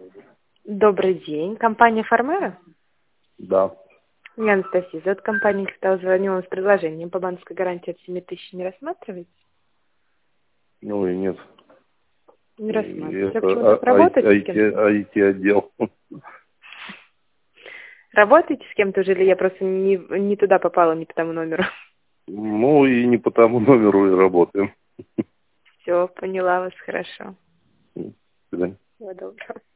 Добрый день. Компания «Фармера»? Да. Я Анастасия. Зовут компания «Капитал». Звоню вам с предложением по банковской гарантии от 7000. Не рассматриваете? Ну и нет. Не И рассматриваете. А это почему так работаете с кем-то? IT-отдел. Работаете с кем-то уже, или я просто не туда попала, не по тому номеру? Ну и не по тому номеру и работаем. Все, поняла вас хорошо. До свидания. Всего доброго.